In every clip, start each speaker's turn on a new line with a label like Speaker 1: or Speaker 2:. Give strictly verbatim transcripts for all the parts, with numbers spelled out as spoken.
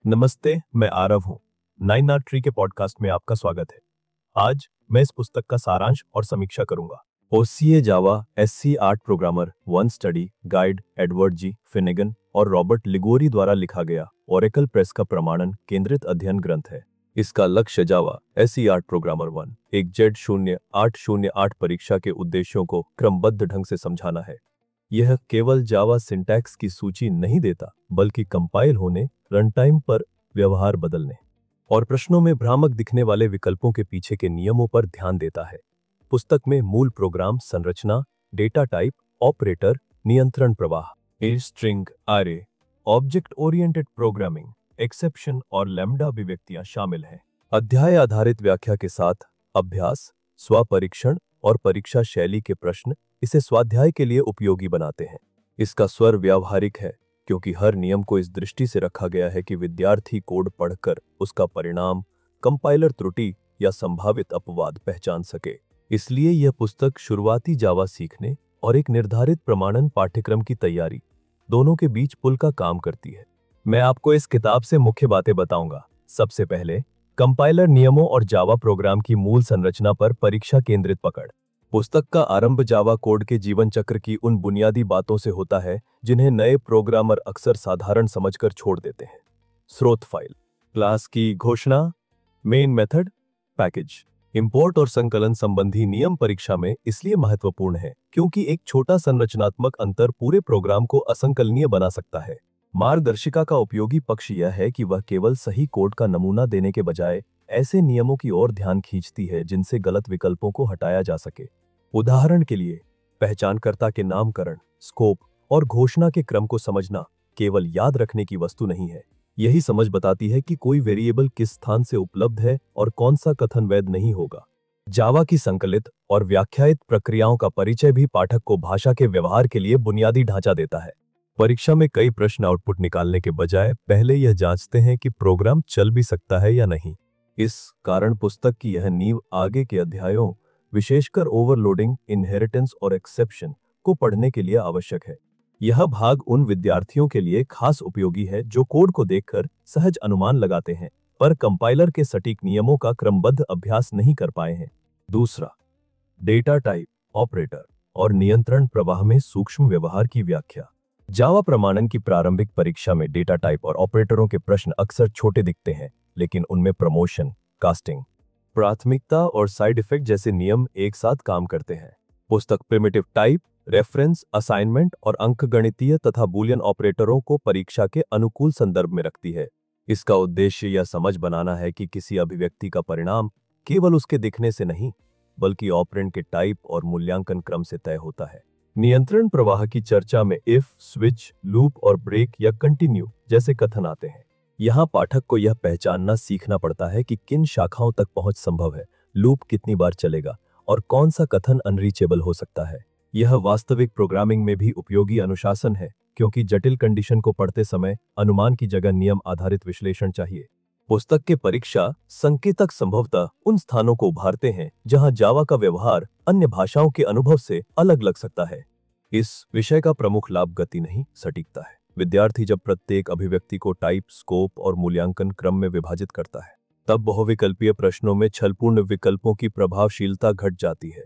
Speaker 1: नमस्ते, मैं आरव हूँ। नाइन आर्ट ट्री के पॉडकास्ट में आपका स्वागत है। आज मैं इस पुस्तक का सारांश और समीक्षा करूंगा। OCA Java SC art programmer one study guide Edward G Finegan और रॉबर्ट लिगोरी द्वारा लिखा गया ओरेकल प्रेस का प्रमाणन केंद्रित अध्ययन ग्रंथ है। इसका लक्ष्य Java SC art programmer one एक जेड शून्य आठ शून्य आठ परीक्षा के उद्देश्यों को क्रमबद्ध ढंग से समझाना है। यह केवल जावा सिंटैक्स की सूची नहीं देता, बल्कि कंपाइल होने, रन टाइम पर व्यवहार बदलने और प्रश्नों में भ्रामक दिखने वाले विकल्पों के पीछे के नियमों पर ध्यान देता है। पुस्तक में मूल प्रोग्राम संरचना, डेटा टाइप, ऑपरेटर, नियंत्रण प्रवाह, ए string, array, object oriented programming, exception और लैम्डा अभिव्यक्तियां शामिल हैं। अध्याय आधारित व्याख्या के साथ अभ्यास, स्वपरीक्षण और परीक्षा शैली के प्रश्न इसे स्वाध्याय के लिए उपयोगी बनाते हैं। इसका स्वर व्यावहारिक है, क्योंकि हर नियम को इस दृष्टि से रखा गया है कि विद्यार्थी कोड पढ़कर उसका परिणाम, कंपाइलर त्रुटि या संभावित अपवाद पहचान सके। इसलिए यह पुस्तक शुरुआती जावा सीखने और एक निर्धारित प्रमाणन पाठ्यक्रम की तैयारी दोनों के बीच पुल का काम करती है। मैं आपको इस किताब से मुख्य बातें बताऊंगा। सबसे पहले, कंपाइलर नियमों और जावा प्रोग्राम की मूल संरचना पर परीक्षा केंद्रित पकड़। पुस्तक का आरंभ जावा कोड के जीवन चक्र की उन बुनियादी बातों से होता है जिन्हें नए प्रोग्रामर अक्सर साधारण समझकर छोड़ देते हैं। स्रोत फाइल, क्लास की घोषणा, मेन मेथड, पैकेज, इंपोर्ट और संकलन संबंधी नियम परीक्षा में इसलिए महत्वपूर्ण है क्योंकि एक छोटा संरचनात्मक अंतर पूरे प्रोग्राम को असंकलनीय बना सकता है। मार्गदर्शिका का उपयोगी पक्ष यह है कि वह केवल सही कोड का नमूना देने के बजाय ऐसे नियमों की ओर ध्यान खींचती है जिनसे गलत विकल्पों को हटाया जा सके। उदाहरण के लिए, पहचानकर्ता के नामकरण, स्कोप और घोषणा के क्रम को समझना केवल याद रखने की वस्तु नहीं है। यही समझ बताती है कि कोई वेरिएबल किस स्थान से उपलब्ध है और कौन सा कथन वैध नहीं होगा। जावा की संकलित और व्याख्यायित प्रक्रियाओं का परिचय भी पाठक को भाषा के व्यवहार के लिए बुनियादी ढांचा देता है। परीक्षा में कई प्रश्न आउटपुट निकालने के बजाय पहले यह जांचते हैं कि प्रोग्राम चल भी सकता है या नहीं। इस कारण पुस्तक की यह नींव आगे के अध्यायों, विशेषकर ओवरलोडिंग, इनहेरिटेंस और एक्सेप्शन को पढ़ने के लिए आवश्यक है। यह भाग उन विद्यार्थियों के लिए खास उपयोगी है जो कोड को देखकर सहज अनुमान लगाते हैं, पर कंपाइलर के सटीक नियमों का क्रमबद्ध अभ्यास नहीं कर पाए हैं। दूसरा, डेटा टाइप, ऑपरेटर और नियंत्रण प्रवाह में सूक्ष्म व्यवहार की व्याख्या। जावा प्रमाणन की प्रारंभिक परीक्षा में डेटा टाइप और ऑपरेटरों के प्रश्न अक्सर छोटे दिखते हैं, लेकिन उनमें प्रमोशन, कास्टिंग, प्राथमिकता और साइड इफेक्ट जैसे नियम एक साथ काम करते हैं। पुस्तक प्रिमिटिव टाइप, रेफरेंस, असाइनमेंट और अंकगणितीय तथा बूलियन ऑपरेटरों को परीक्षा के अनुकूल संदर्भ में रखती है। इसका उद्देश्य यह समझ बनाना है कि किसी अभिव्यक्ति का परिणाम केवल उसके दिखने से नहीं, बल्कि ऑपरेंड के टाइप और मूल्यांकन क्रम से तय होता है। नियंत्रण प्रवाह की चर्चा में इफ, स्विच, लूप और ब्रेक या कंटिन्यू जैसे कथन आते हैं। यहाँ पाठक को यह पहचानना सीखना पड़ता है कि किन शाखाओं तक पहुंच संभव है, लूप कितनी बार चलेगा और कौन सा कथन अनरीचेबल हो सकता है। यह वास्तविक प्रोग्रामिंग में भी उपयोगी अनुशासन है, क्योंकि जटिल कंडीशन को पढ़ते समय अनुमान की जगह नियम आधारित विश्लेषण चाहिए। पुस्तक के परीक्षा संकेतक संभवतः उन स्थानों को उभारते हैं जहां जावा का व्यवहार अन्य भाषाओं के अनुभव से अलग लग सकता है। इस विषय का प्रमुख लाभ गति नहीं, सटीकता है। विद्यार्थी जब प्रत्येक अभिव्यक्ति को टाइप, स्कोप और मूल्यांकन क्रम में विभाजित करता है, तब बहुविकल्पीय प्रश्नों में छलपूर्ण विकल्पों की प्रभावशीलता घट जाती है।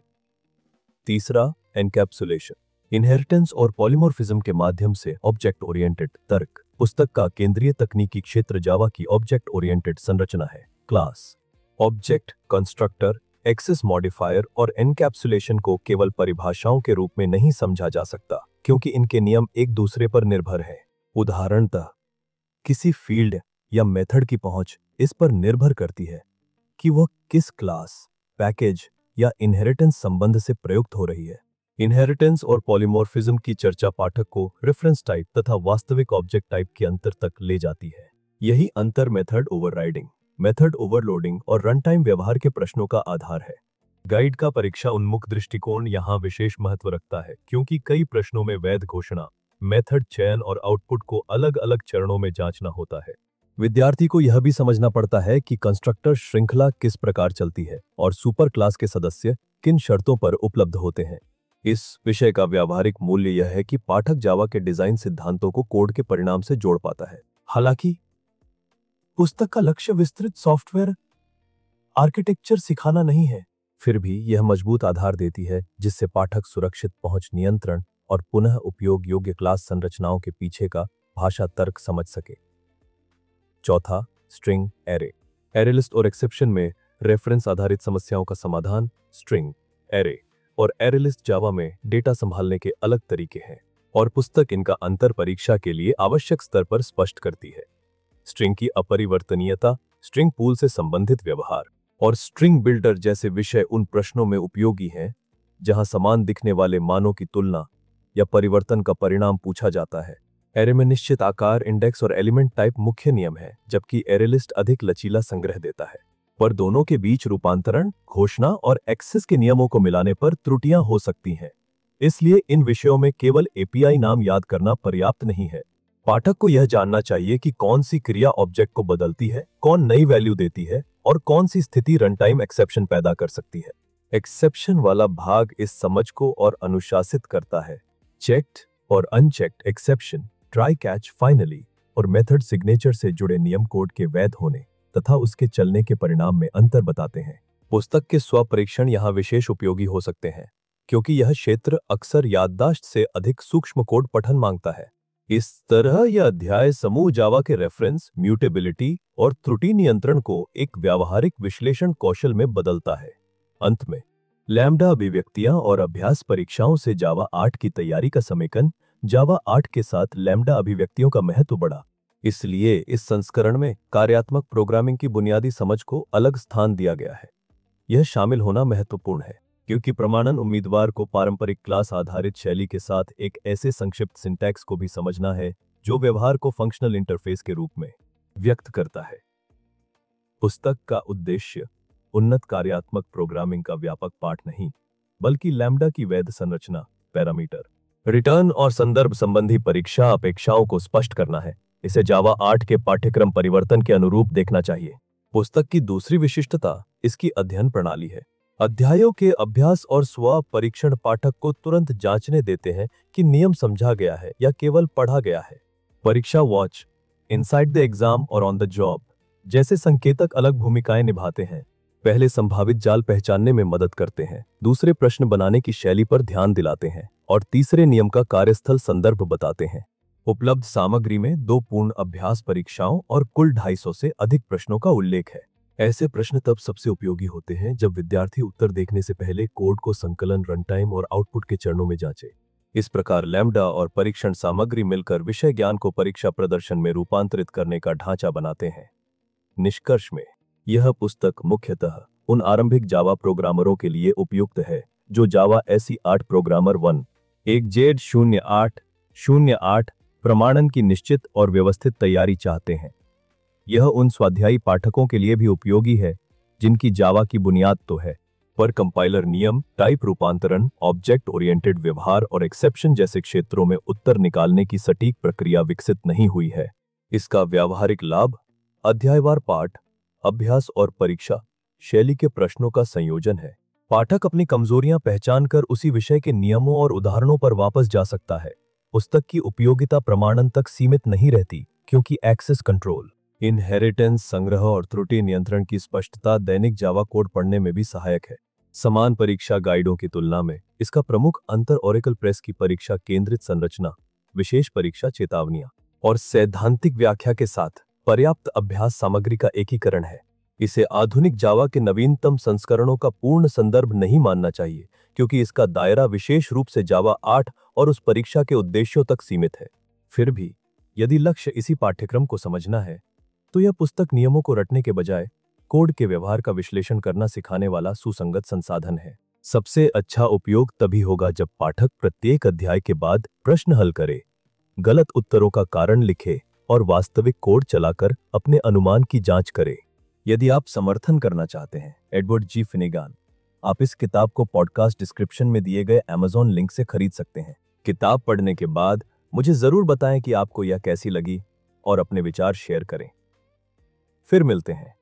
Speaker 1: तीसरा, एनकैप्सुलेशन, इनहेरिटेंस और पॉलीमॉर्फिज्म के माध्यम से ऑब्जेक्ट ओरिएंटेड तर्क। पुस्तक का केंद्रीय तकनीकी क्षेत्र जावा की ऑब्जेक्ट ओरिएंटेड संरचना है। Class, object, constructor, access modifier और एनकैप्सुलेशन को केवल परिभाषाओं के रूप में नहीं समझा जा सकता, क्योंकि इनके नियम एक दूसरे पर निर्भर हैं। उदाहरणतः, किसी फील्ड या मेथड की पहुंच इस पर निर्भर करती है कि वह किस क्लास, पैकेज या इनहेरिटेंस संबंध से प्रयुक्त हो रही है। इनहेरिटेंस और पॉलीमॉर्फिज्म की चर्चा पाठक को रेफरेंस टाइप तथा वास्तविक ऑब्जेक्ट टाइप के अंतर तक ले जाती है। यही अंतर मेथड ओवरराइडिंग, मेथड ओवरलोडिंग और रन टाइम व्यवहार के प्रश्नों का आधार है। गाइड का परीक्षा उन्मुख दृष्टिकोण यहाँ विशेष महत्व रखता है, क्योंकि कई प्रश्नों में वैध घोषणा, मेथड चयन और आउटपुट को अलग अलग चरणों में जांचना होता है। विद्यार्थी को यह भी समझना पड़ता है कि कंस्ट्रक्टर श्रृंखला किस प्रकार चलती है और सुपर क्लास के सदस्य किन शर्तों पर उपलब्ध होते हैं। इस विषय का व्यावहारिक मूल्य यह है कि पाठक जावा के डिजाइन सिद्धांतों को कोड के परिणाम से जोड़ पाता है। हालांकि पुस्तक का लक्ष्य विस्तृत सॉफ्टवेयर आर्किटेक्चर सिखाना नहीं है, फिर भी यह मजबूत आधार देती है जिससे पाठक सुरक्षित पहुंच नियंत्रण और पुनः उपयोग योग्य क्लास संरचनाओं के पीछे का भाषा तर्क समझ सके। चौथा, स्ट्रिंग एरे। एरे लिस्ट और एक्सेप्शन में रेफरेंस आधारित समस्याओं का समाधान। स्ट्रिंग एरे और एरे लिस्ट जावा में डेटा संभालने के अलग तरीके हैं और पुस्तक इनका अंतर परीक्षा के लिए आवश्यक स्तर पर स्पष्ट करती है। स्ट्रिंग की अपरिवर्तनीयता, स्ट्रिंग पूल से संबंधित व्यवहार और स्ट्रिंग बिल्डर जैसे विषय उन प्रश्नों में उपयोगी हैं जहां समान दिखने वाले मानों की तुलना या परिवर्तन का परिणाम पूछा जाता है। एरे में निश्चित आकार, इंडेक्स और एलिमेंट टाइप मुख्य नियम है, जबकि एरे लिस्ट अधिक लचीला संग्रह देता है, पर दोनों के बीच रूपांतरण, घोषणा और एक्सेस के नियमों को मिलाने पर त्रुटियां हो सकती हैं। इसलिए इन विषयों में केवल एपीआई नाम याद करना पर्याप्त नहीं है। पाठक को यह जानना चाहिए कि कौन सी क्रिया ऑब्जेक्ट को बदलती है, कौन नई वैल्यू देती है और कौन सी स्थिति रनटाइम एक्सेप्शन पैदा कर सकती है। एक्सेप्शन वाला भाग इस समझ को और अनुशासित करता है। चेक्ड और unchecked exception, try catch, finally और मेथड सिग्नेचर से जुड़े नियम कोड के वैध होने तथा उसके चलने के परिणाम में अंतर बताते हैं। पुस्तक के स्वपरीक्षण यहाँ विशेष उपयोगी हो सकते हैं क्योंकि यह क्षेत्र अक्सर याददाश्त से अधिक सूक्ष्म कोड पठन मांगता है। इस तरह यह अध्याय समूह जावा के रेफरेंस, म्यूटेबिलिटी और त्रुटि नियंत्रण को एक व्यावहारिक विश्लेषण कौशल में बदलता है। अंत में लैम्डा अभिव्यक्तियां और अभ्यास परीक्षाओं से जावा आठ की तैयारी का समेकन। जावा आठ के साथ लैम्डा अभिव्यक्तियों का महत्व बढ़ा, इसलिए इस संस्करण में कार्यात्मक प्रोग्रामिंग की बुनियादी समझ को अलग स्थान दिया गया है। यह शामिल होना महत्वपूर्ण है क्योंकि प्रमाणन उम्मीदवार को पारंपरिक क्लास आधारित शैली के साथ एक ऐसे संक्षिप्त सिंटैक्स को भी समझना है जो व्यवहार को फंक्शनल इंटरफेस के रूप में व्यक्त करता है। पुस्तक का उद्देश्य उन्नत कार्यात्मक प्रोग्रामिंग का व्यापक पाठ नहीं, बल्कि लैम्डा की वैध संरचना, पैरामीटर, रिटर्न और संदर्भ संबंधी परीक्षा अपेक्षाओं को स्पष्ट करना है। इसे जावा आठ के पाठ्यक्रम परिवर्तन के अनुरूप देखना चाहिए। पुस्तक की दूसरी विशिष्टता इसकी अध्ययन प्रणाली है। अध्यायों के अभ्यास और स्व परीक्षण पाठक को तुरंत जांचने देते हैं कि नियम समझा गया है या केवल पढ़ा गया है। परीक्षा वॉच, इनसाइड द एग्जाम और ऑन द जॉब जैसे संकेतक अलग भूमिकाएं निभाते हैं। पहले संभावित जाल पहचानने में मदद करते हैं, दूसरे प्रश्न बनाने की शैली पर ध्यान दिलाते हैं और तीसरे नियम का कार्यस्थल संदर्भ बताते हैं। उपलब्ध सामग्री में दो पूर्ण अभ्यास परीक्षाओं और कुल ढाई सौ से अधिक प्रश्नों का उल्लेख है। ऐसे प्रश्न तब सबसे उपयोगी होते हैं जब विद्यार्थी उत्तर देखने से पहले कोड को संकलन, रनटाइम और आउटपुट के चरणों में जांचे। इस प्रकार लैम्डा और परीक्षण सामग्री मिलकर विषय ज्ञान को परीक्षा प्रदर्शन में रूपांतरित करने का ढांचा बनाते हैं। निष्कर्ष में यह पुस्तक मुख्यतः उन आरंभिक जावा प्रोग्रामरों के लिए उपयुक्त है जो जावा एसई आठ प्रोग्रामर वन एक जेड शून्य आठ शून्य आठ प्रमाणन की निश्चित और व्यवस्थित तैयारी चाहते हैं। यह उन स्वाध्यायी पाठकों के लिए भी उपयोगी है जिनकी जावा की बुनियाद तो है, पर कंपाइलर नियम, टाइप रूपांतरण, ऑब्जेक्ट ओरिएंटेड व्यवहार और एक्सेप्शन जैसे क्षेत्रों में उत्तर निकालने की सटीक प्रक्रिया विकसित नहीं हुई है। इसका व्यावहारिक लाभ अध्यायवार पाठ, अभ्यास और परीक्षा शैली के प्रश्नों का संयोजन है। पाठक अपनी कमजोरियां पहचानकर उसी विषय के नियमों और उदाहरणों पर वापस जा सकता है। पुस्तक की उपयोगिता प्रमाणन तक सीमित नहीं रहती क्योंकि एक्सेस कंट्रोल, इनहेरिटेंस, संग्रह और त्रुटि नियंत्रण की स्पष्टता दैनिक जावा कोड पढ़ने में भी सहायक है। समान परीक्षा गाइडों की तुलना में इसका प्रमुख अंतर ओरेकल प्रेस की परीक्षा केंद्रित संरचना, विशेष परीक्षा चेतावनियां और सैद्धांतिक व्याख्या के साथ पर्याप्त अभ्यास सामग्री का एकीकरण है। इसे आधुनिक जावा के नवीनतम संस्करणों का पूर्ण संदर्भ नहीं मानना चाहिए क्योंकि इसका दायरा विशेष रूप से जावा आठ और उस परीक्षा के उद्देश्यों तक सीमित है। फिर भी यदि लक्ष्य इसी पाठ्यक्रम को समझना है तो यह पुस्तक नियमों को रटने के बजाय कोड के व्यवहार का विश्लेषण करना सिखाने वाला सुसंगत संसाधन है। सबसे अच्छा उपयोग तभी होगा जब पाठक प्रत्येक अध्याय के बाद प्रश्न हल करे, गलत उत्तरों का कारण लिखे और वास्तविक कोड चलाकर अपने अनुमान की जांच करे। यदि आप समर्थन करना चाहते हैं एडवर्ड जी फिनेगान, आप इस किताब को पॉडकास्ट डिस्क्रिप्शन में दिए गए अमेज़न लिंक से खरीद सकते हैं। किताब पढ़ने के बाद मुझे जरूर बताएं कि आपको यह कैसी लगी और अपने विचार शेयर करें। फिर मिलते हैं।